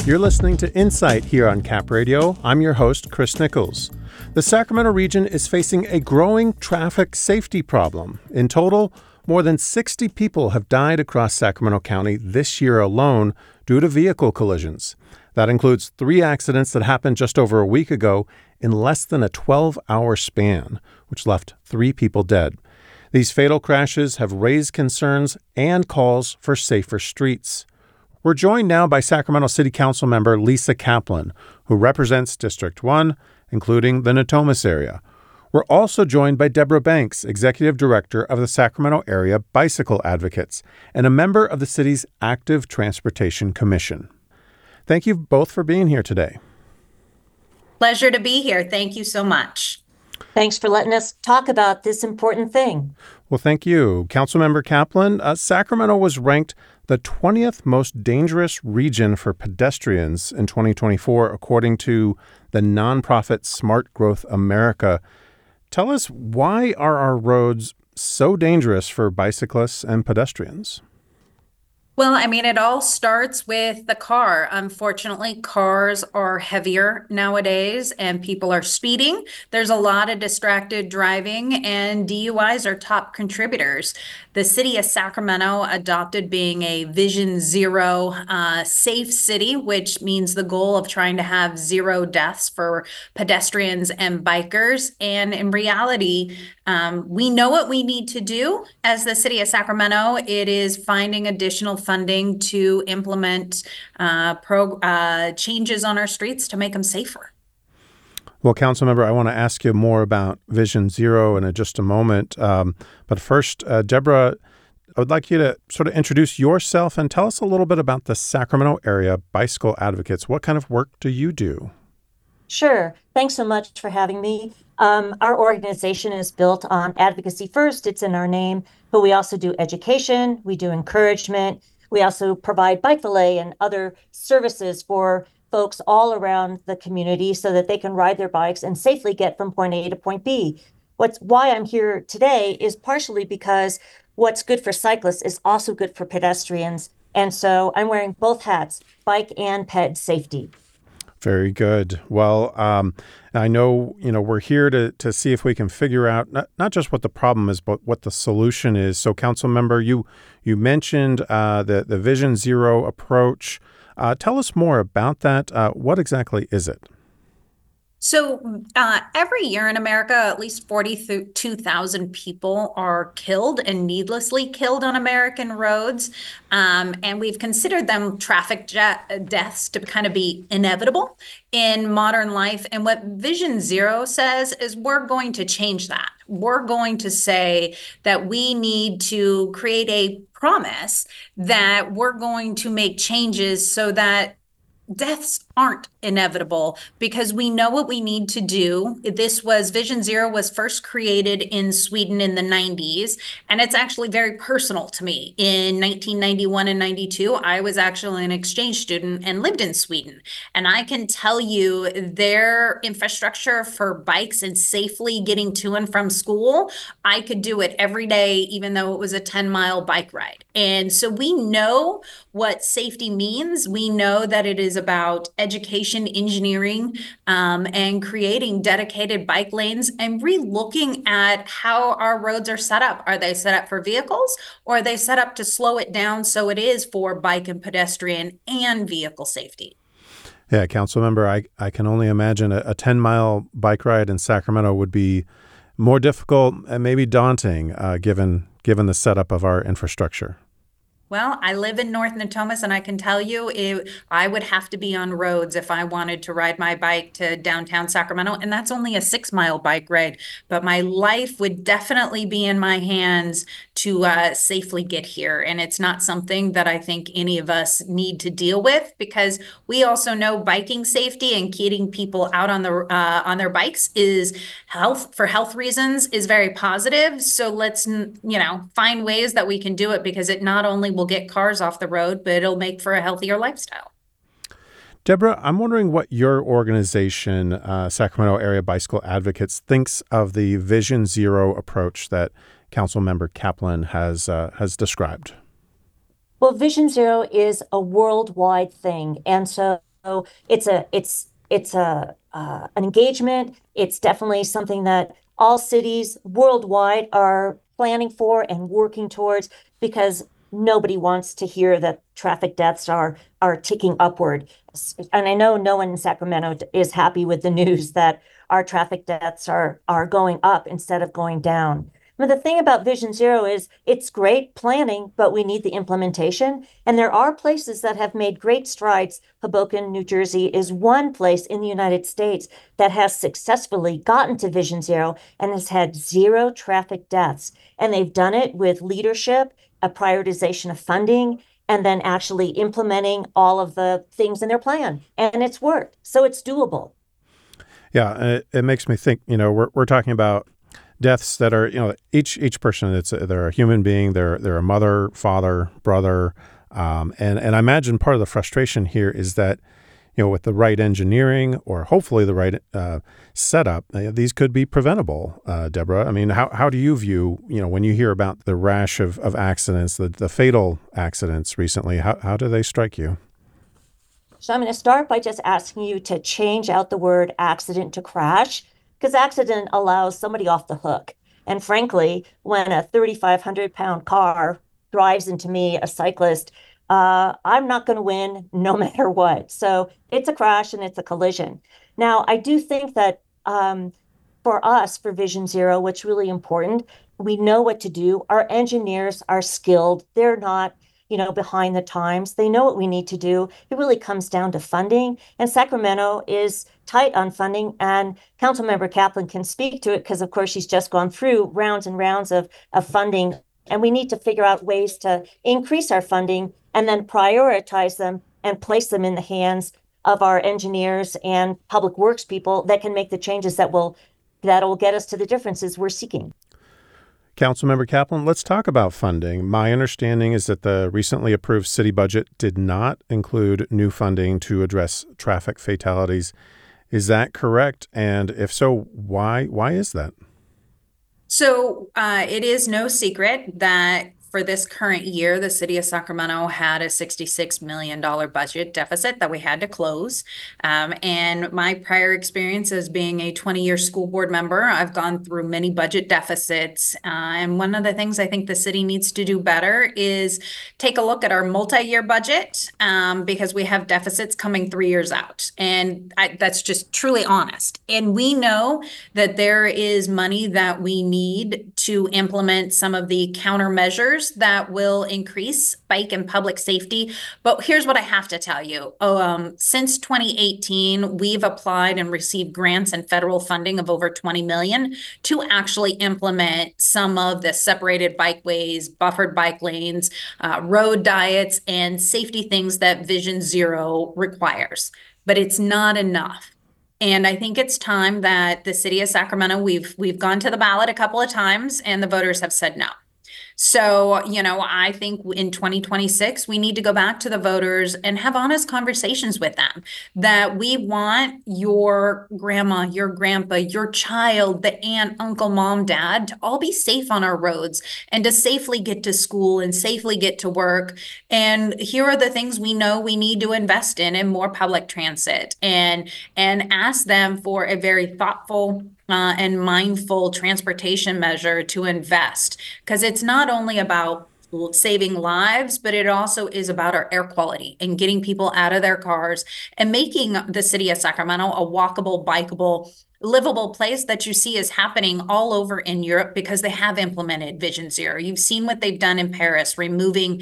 You're listening to Insight here on Cap Radio. I'm your host, Chris Nichols. The Sacramento region is facing a growing traffic safety problem. In total, more than 60 people have died across Sacramento County this year alone due to vehicle collisions. That includes 3 accidents that happened just over a week ago in less than a 12-hour span, which left 3 people dead. These fatal crashes have raised concerns and calls for safer streets. We're joined now by Sacramento City Council member Lisa Kaplan, who represents District 1, including the Natomas area. We're also joined by Deborah Banks, Executive Director of the Sacramento Area Bicycle Advocates and a member of the city's Active Transportation Commission. Thank you both for being here today. Pleasure to be here. Thank you so much. Thanks for letting us talk about this important thing. Well, thank you. Councilmember Kaplan, Sacramento was ranked the 20th most dangerous region for pedestrians in 2024, according to the nonprofit Smart Growth America. Tell us, why are our roads so dangerous for bicyclists and pedestrians? Well, it all starts with the car. Unfortunately, cars are heavier nowadays and people are speeding. There's a lot of distracted driving and DUIs are top contributors. The city of Sacramento adopted being a Vision Zero safe city, which means the goal of trying to have 0 deaths for pedestrians and bikers. And in reality, we know what we need to do as the city of Sacramento. It is finding additional funding to implement changes on our streets to make them safer. Well, Councilmember, I want to ask you more about Vision Zero in just a moment. But first, Deborah, I would like you to sort of introduce yourself and tell us a little bit about the Sacramento Area Bicycle Advocates. What kind of work do you do? Sure. Thanks so much for having me. Our organization is built on advocacy first. It's in our name, but we also do education. We do encouragement. We also provide bike valet and other services for folks all around the community so that they can ride their bikes and safely get from point A to point B. Why I'm here today is partially because what's good for cyclists is also good for pedestrians. And so I'm wearing both hats, bike and ped safety. Very good. Well, I know, we're here to see if we can figure out not just what the problem is, but what the solution is. So, Council Member, you mentioned the Vision Zero approach. Tell us more about that. What exactly is it? So every year in America, at least 42,000 people are killed and needlessly killed on American roads. And we've considered them traffic deaths to kind of be inevitable in modern life. And what Vision Zero says is we're going to change that. We're going to say that we need to create a promise that we're going to make changes so that deaths aren't inevitable, because we know what we need to do. Vision Zero was first created in Sweden in the 90s, and it's actually very personal to me. In 1991 and 92, I was actually an exchange student and lived in Sweden. And I can tell you their infrastructure for bikes and safely getting to and from school, I could do it every day, even though it was a 10-mile bike ride. And so we know what safety means. We know that it is about education, engineering, and creating dedicated bike lanes and re-looking at how our roads are set up. Are they set up for vehicles, or are they set up to slow it down so it is for bike and pedestrian and vehicle safety? Yeah, Councilmember, I can only imagine a 10-mile bike ride in Sacramento would be more difficult and maybe daunting given the setup of our infrastructure. Well, I live in North Natomas, and I can tell you I would have to be on roads if I wanted to ride my bike to downtown Sacramento, and that's only a 6-mile bike ride. But my life would definitely be in my hands to safely get here, and it's not something that I think any of us need to deal with, because we also know biking safety and getting people out on their bikes is for health reasons is very positive. So let's find ways that we can do it, because it not only will get cars off the road, but it'll make for a healthier lifestyle. Deborah, I'm wondering what your organization, Sacramento Area Bicycle Advocates, thinks of the Vision Zero approach that Councilmember Kaplan has described. Well, Vision Zero is a worldwide thing. And so it's an engagement. It's definitely something that all cities worldwide are planning for and working towards, because nobody wants to hear that traffic deaths are ticking upward. And I know no one in Sacramento is happy with the news that our traffic deaths are going up instead of going down. But the thing about Vision Zero is it's great planning, but we need the implementation. And there are places that have made great strides. Hoboken, New Jersey is one place in the United States that has successfully gotten to Vision Zero and has had zero traffic deaths. And they've done it with leadership, a prioritization of funding, and then actually implementing all of the things in their plan. And it's worked. So it's doable. Yeah, it makes me think, we're talking about deaths that are, each person, they're a human being, they're a mother, father, brother. And I imagine part of the frustration here is that, with the right engineering or hopefully the right setup, these could be preventable. Deborah, I mean, how do you view, when you hear about the rash of accidents, the fatal accidents recently, how do they strike you? So I'm going to start by just asking you to change out the word accident to crash, because accident allows somebody off the hook. And frankly, when a 3,500-pound car drives into me, a cyclist, I'm not going to win no matter what. So it's a crash and it's a collision. Now, I do think that for us, for Vision Zero, what's really important, we know what to do. Our engineers are skilled. They're not behind the times. They know what we need to do. It really comes down to funding. And Sacramento is tight on funding. And Councilmember Kaplan can speak to it because, of course, she's just gone through rounds and rounds of funding. And we need to figure out ways to increase our funding and then prioritize them and place them in the hands of our engineers and public works people that can make the changes that'll get us to the differences we're seeking. Councilmember Kaplan, let's talk about funding. My understanding is that the recently approved city budget did not include new funding to address traffic fatalities. Is that correct? And if so, why is that? So it is no secret that for this current year, the city of Sacramento had a $66 million budget deficit that we had to close. And my prior experience as being a 20-year school board member, I've gone through many budget deficits. And one of the things I think the city needs to do better is take a look at our multi-year budget because we have deficits coming 3 years out. And that's just truly honest. And we know that there is money that we need to implement some of the countermeasures that will increase bike and public safety. But here's what I have to tell you. Since 2018, we've applied and received grants and federal funding of over $20 million to actually implement some of the separated bikeways, buffered bike lanes, road diets, and safety things that Vision Zero requires. But it's not enough. And I think it's time that the city of Sacramento, we've gone to the ballot a couple of times and the voters have said no. So, I think in 2026, we need to go back to the voters and have honest conversations with them that we want your grandma, your grandpa, your child, the aunt, uncle, mom, dad to all be safe on our roads and to safely get to school and safely get to work. And here are the things we know we need to invest in more public transit and ask them for a very thoughtful and mindful transportation measure to invest, because it's not only about saving lives, but it also is about our air quality and getting people out of their cars and making the city of Sacramento a walkable, bikeable, livable place that you see is happening all over in Europe because they have implemented Vision Zero. You've seen what they've done in Paris, removing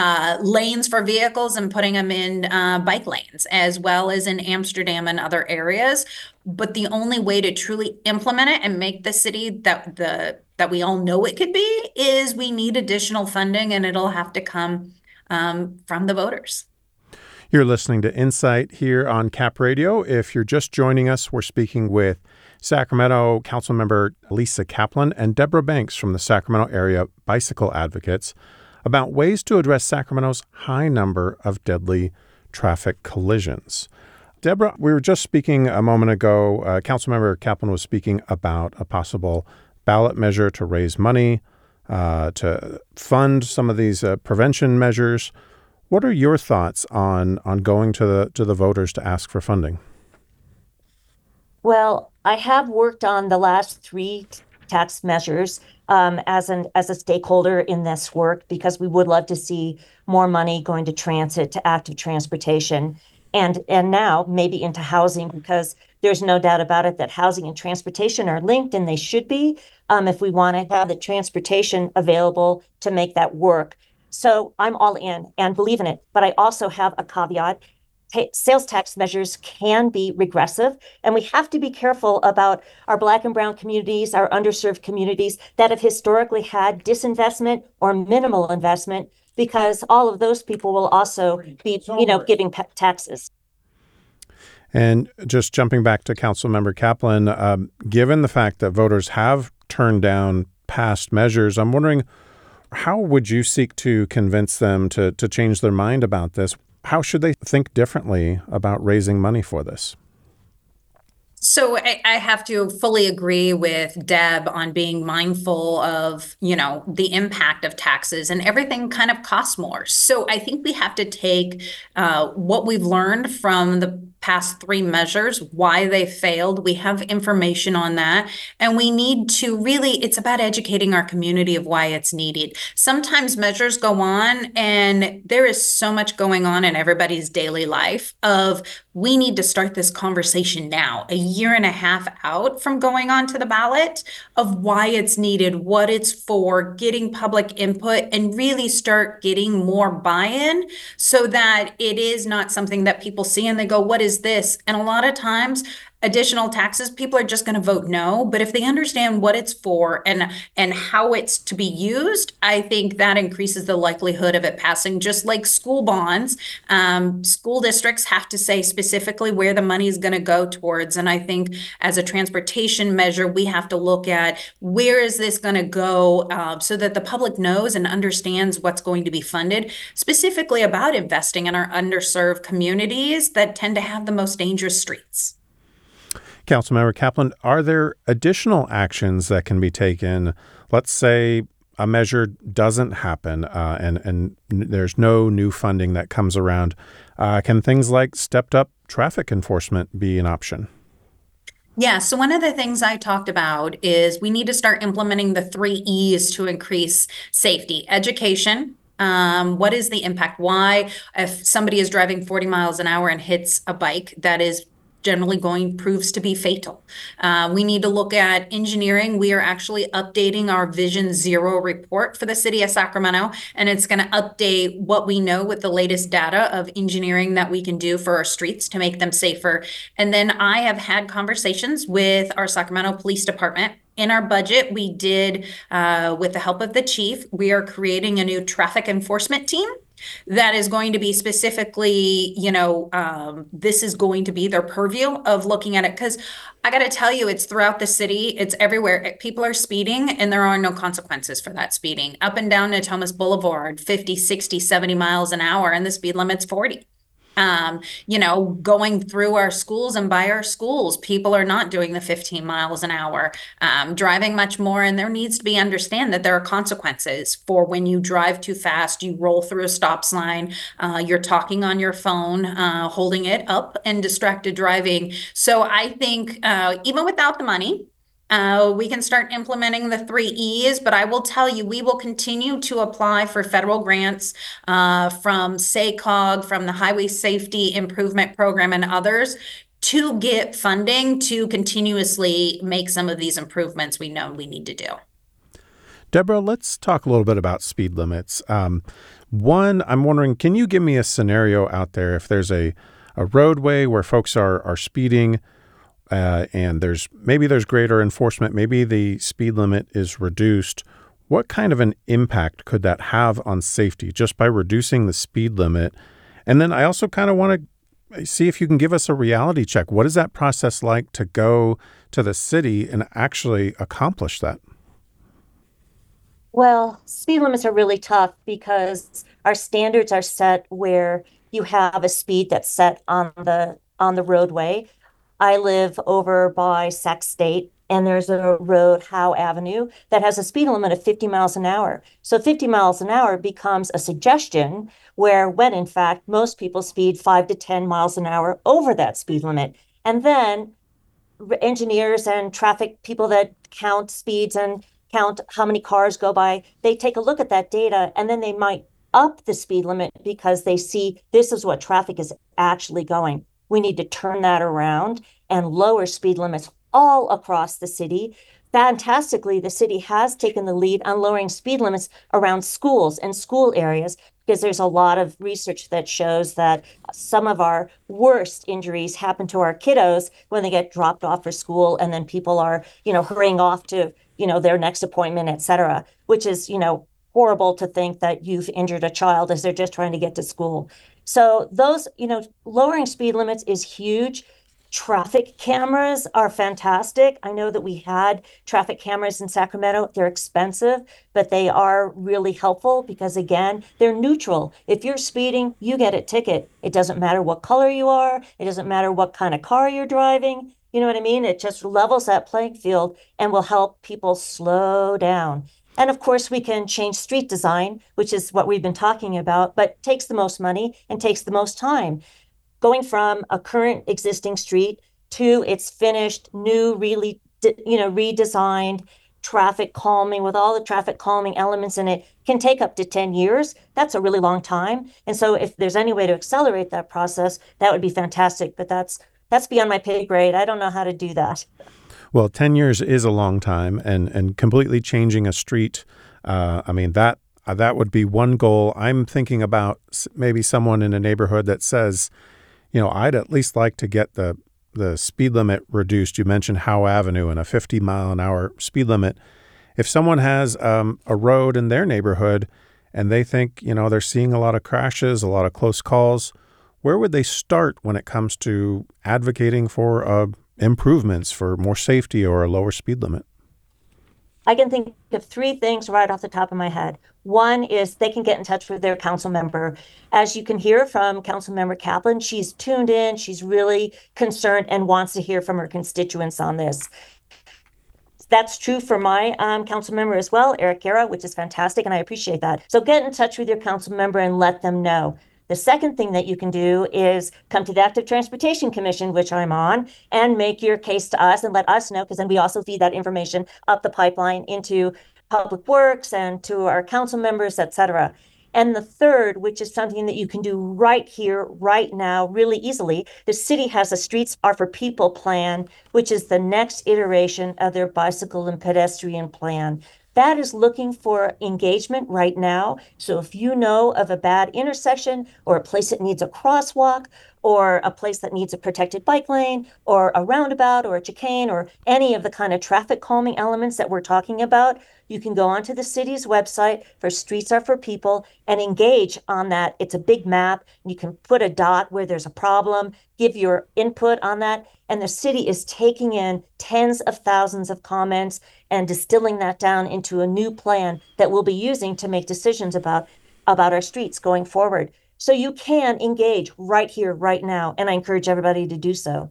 lanes for vehicles and putting them in bike lanes, as well as in Amsterdam and other areas. But the only way to truly implement it and make the city that we all know it could be is we need additional funding, and it'll have to come from the voters. You're listening to Insight here on Cap Radio. If you're just joining us, we're speaking with Sacramento Councilmember Lisa Kaplan and Deborah Banks from the Sacramento Area Bicycle Advocates about ways to address Sacramento's high number of deadly traffic collisions. Deborah, we were just speaking a moment ago. Councilmember Kaplan was speaking about a possible ballot measure to raise money to fund some of these prevention measures. What are your thoughts on going to the voters to ask for funding? Well, I have worked on the last three tax measures as a stakeholder in this work because we would love to see more money going to transit, to active transportation, and now maybe into housing because there's no doubt about it that housing and transportation are linked and they should be if we want to have the transportation available to make that work. So I'm all in and believe in it, but I also have a caveat. Sales tax measures can be regressive, and we have to be careful about our Black and Brown communities, our underserved communities that have historically had disinvestment or minimal investment, because all of those people will also be, giving taxes. And just jumping back to Councilmember Kaplan, given the fact that voters have turned down past measures, I'm wondering how would you seek to convince them to change their mind about this? How should they think differently about raising money for this? So I have to fully agree with Deb on being mindful of, the impact of taxes, and everything kind of costs more. So I think we have to take what we've learned from the past three measures, why they failed. We have information on that. And we need to really, it's about educating our community of why it's needed. Sometimes measures go on and there is so much going on in everybody's daily life of we need to start this conversation now, a year and a half out from going on to the ballot, of why it's needed, what it's for, getting public input, and really start getting more buy-in so that it is not something that people see and they go, what is this? And a lot of times, additional taxes, people are just going to vote no. But if they understand what it's for and how it's to be used, I think that increases the likelihood of it passing. Just like school bonds, school districts have to say specifically where the money is going to go towards. And I think as a transportation measure, we have to look at where is this going to go so that the public knows and understands what's going to be funded, specifically about investing in our underserved communities that tend to have the most dangerous streets. Councilmember Kaplan, are there additional actions that can be taken? Let's say a measure doesn't happen and there's no new funding that comes around. Can things like stepped up traffic enforcement be an option? Yeah, so one of the things I talked about is we need to start implementing the 3 E's to increase safety. Education. What is the impact? Why, if somebody is driving 40 miles an hour and hits a bike, that is generally proves to be fatal. We need to look at engineering. We are actually updating our Vision Zero report for the city of Sacramento, and it's going to update what we know with the latest data of engineering that we can do for our streets to make them safer. And then I have had conversations with our Sacramento Police Department. In our budget, we did, with the help of the chief, we are creating a new traffic enforcement team that is going to be specifically, this is going to be their purview of looking at it. Because I got to tell you, it's throughout the city. It's everywhere. People are speeding and there are no consequences for that speeding. Up and down Natomas Boulevard, 50, 60, 70 miles an hour, and the speed limit's 40. Going through our schools and by our schools, people are not doing the 15 miles an hour, driving much more. And there needs to be understand that there are consequences for when you drive too fast, you roll through a stop sign, you're talking on your phone, holding it up, and distracted driving. So I think even without the money, we can start implementing the 3 E's, but I will tell you, we will continue to apply for federal grants from SACOG, from the Highway Safety Improvement Program, and others to get funding to continuously make some of these improvements we know we need to do. Deborah, let's talk a little bit about speed limits. One, I'm wondering, can you give me a scenario out there if there's a roadway where folks are speeding, and there's greater enforcement, maybe the speed limit is reduced. What kind of an impact could that have on safety just by reducing the speed limit? And then I also kind of want to see if you can give us a reality check. What is that process like to go to the city and actually accomplish that? Well, speed limits are really tough because our standards are set where you have a speed that's set on the roadway. I live over by Sac State, and there's a road, Howe Avenue, that has a speed limit of 50 miles an hour. So 50 miles an hour becomes a suggestion where when in fact most people speed 5 to 10 miles an hour over that speed limit. And then engineers and traffic people that count speeds and count how many cars go by, they take a look at that data and then they might up the speed limit because they see this is what traffic is actually going. We need to turn that around and lower speed limits all across the city. Fantastically, the city has taken the lead on lowering speed limits around schools and school areas because there's a lot of research that shows that some of our worst injuries happen to our kiddos when they get dropped off for school and then people are, hurrying off to, their next appointment, et cetera, which is, horrible to think that you've injured a child as they're just trying to get to school. So those, lowering speed limits is huge. Traffic cameras are fantastic. I know that we had traffic cameras in Sacramento. They're expensive, but they are really helpful because, again, they're neutral. If you're speeding, you get a ticket. It doesn't matter what color you are. It doesn't matter what kind of car you're driving. You know what I mean? It just levels that playing field and will help people slow down. And of course, we can change street design, which is what we've been talking about, but takes the most money and takes the most time. Going from a current existing street to its finished, new, really, redesigned traffic calming with all the traffic calming elements in it can take up to 10 years. That's a really long time. And so if there's any way to accelerate that process, that would be fantastic. But that's beyond my pay grade. I don't know how to do that. Well, 10 years is a long time, and completely changing a street, that would be one goal. I'm thinking about maybe someone in a neighborhood that says, I'd at least like to get the speed limit reduced. You mentioned Howe Avenue and a 50 mile an hour speed limit. If someone has a road in their neighborhood and they think, they're seeing a lot of crashes, a lot of close calls, where would they start when it comes to advocating for improvements for more safety or a lower speed limit? I can think of three things right off the top of my head. One is they can get in touch with their council member. As you can hear from Council Member Kaplan, she's tuned in, she's really concerned and wants to hear from her constituents on this. That's true for my council member as well, Eric Guerra, which is fantastic, and I appreciate that. So get in touch with your council member and let them know. The second thing that you can do is come to the Active Transportation Commission, which I'm on, and make your case to us and let us know, because then we also feed that information up the pipeline into Public Works and to our council members, et cetera. And the third, which is something that you can do right here, right now, really easily, the city has a Streets Are for People plan, which is the next iteration of their bicycle and pedestrian plan. That is looking for engagement right now. So if you know of a bad intersection or a place that needs a crosswalk or a place that needs a protected bike lane or a roundabout or a chicane or any of the kind of traffic calming elements that we're talking about, you can go onto the city's website for Streets Are for People and engage on that. It's a big map. You can put a dot where there's a problem, give your input on that. And the city is taking in tens of thousands of comments and distilling that down into a new plan that we'll be using to make decisions about our streets going forward. So you can engage right here, right now, and I encourage everybody to do so.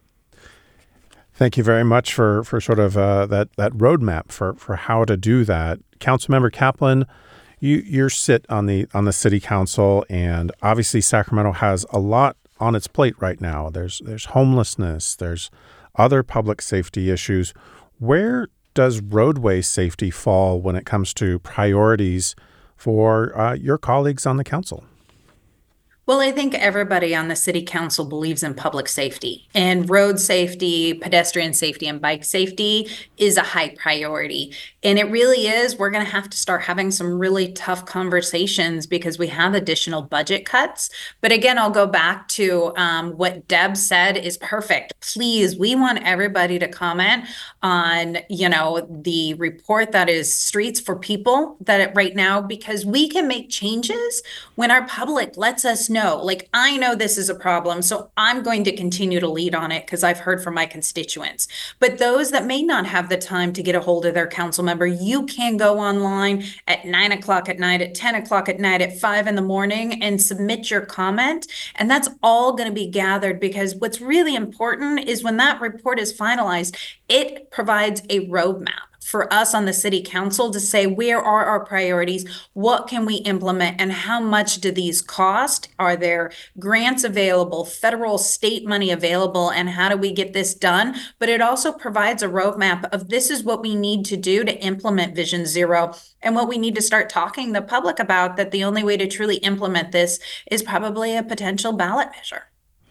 Thank you very much for sort of that roadmap for how to do that. Councilmember Kaplan, you sit on the city council, and obviously Sacramento has a lot on its plate right now. There's homelessness, there's other public safety issues. Where does roadway safety fall when it comes to priorities for your colleagues on the council? Well, I think everybody on the city council believes in public safety, and road safety, pedestrian safety, and bike safety is a high priority. And it really is. We're going to have to start having some really tough conversations because we have additional budget cuts. But again, I'll go back to what Deb said is perfect. Please, we want everybody to comment on, the report that is Streets for People right now, because we can make changes when our public lets us know. Like, I know this is a problem, so I'm going to continue to lead on it because I've heard from my constituents. But those that may not have the time to get a hold of their council member, you can go online at 9 o'clock at night, at 10 o'clock at night, at 5 in the morning and submit your comment. And that's all going to be gathered, because what's really important is when that report is finalized, it provides a roadmap for us on the city council to say, where are our priorities? What can we implement? And how much do these cost? Are there grants available, federal, state money available? And how do we get this done? But it also provides a roadmap of this is what we need to do to implement Vision Zero, and what we need to start talking the public about, that the only way to truly implement this is probably a potential ballot measure.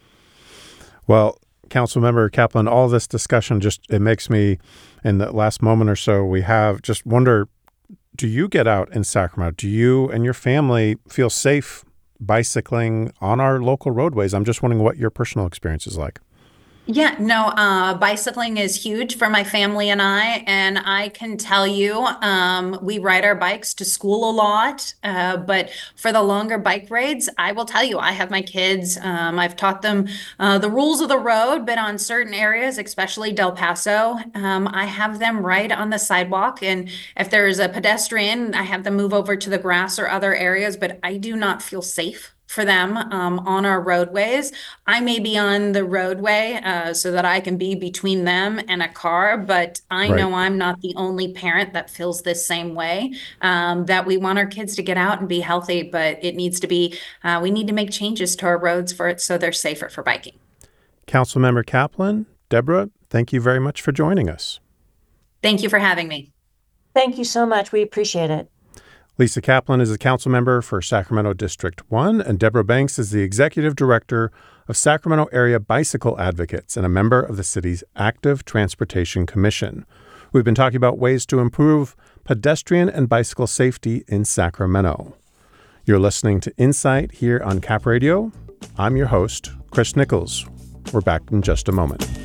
Well, Councilmember Kaplan, all this discussion it makes me, in the last moment or so we have, just wonder, do you get out in Sacramento? Do you and your family feel safe bicycling on our local roadways? I'm just wondering what your personal experience is like. Yeah, no, bicycling is huge for my family and I can tell you, we ride our bikes to school a lot, but for the longer bike rides, I will tell you, I have my kids, I've taught them the rules of the road, but on certain areas, especially Del Paso, I have them ride on the sidewalk, and if there's a pedestrian, I have them move over to the grass or other areas, but I do not feel safe for them on our roadways. I may be on the roadway so that I can be between them and a car, but I know I'm not the only parent that feels this same way, that we want our kids to get out and be healthy, but it needs to be, we need to make changes to our roads for it so they're safer for biking. Councilmember Kaplan, Deborah, thank you very much for joining us. Thank you for having me. Thank you so much. We appreciate it. Lisa Kaplan is a council member for Sacramento District 1, and Deborah Banks is the executive director of Sacramento Area Bicycle Advocates and a member of the city's Active Transportation Commission. We've been talking about ways to improve pedestrian and bicycle safety in Sacramento. You're listening to Insight here on Cap Radio. I'm your host, Chris Nichols. We're back in just a moment.